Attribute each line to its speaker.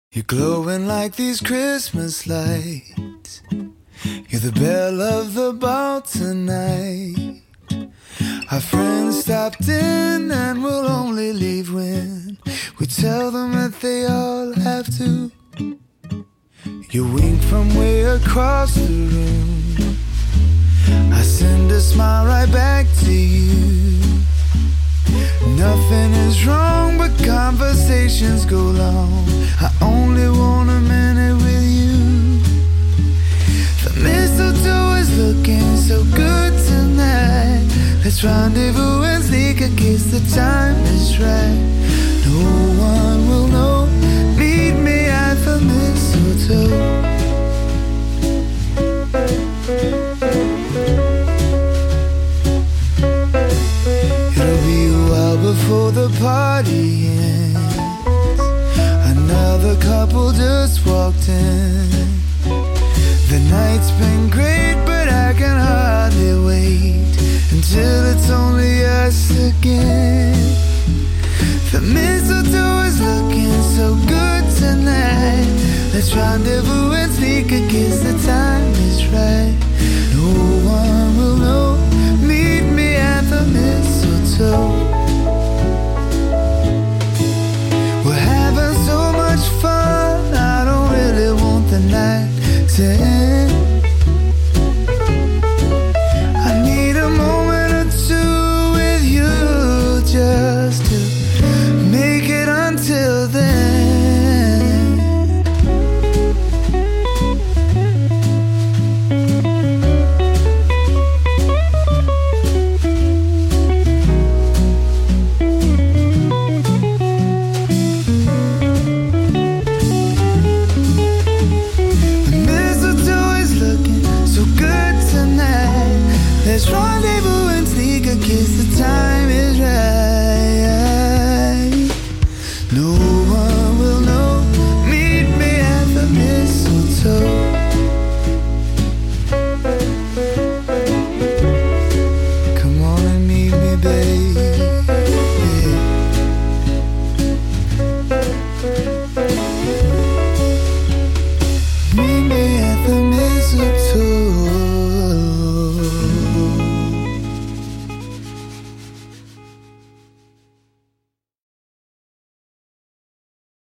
Speaker 1: You're glowing like these Christmas lights. You're the belle of the ball tonight. Our friends stopped in and will only leave when we tell them that they all have to. You wink from way across the room. I send a smile right back to you. Nothing is wrong but conversations go long. I only want a minute with you. The mistletoe is looking so good tonight. Let's rendezvous and sneak a kiss, the time is right. No one will know. Meet me at the mistletoe. It'll be a while before the party ends. Another couple just walked in. The night's been great, but I can hardly wait until it's only us again. The mistletoe is looking so good tonight. Let's rendezvous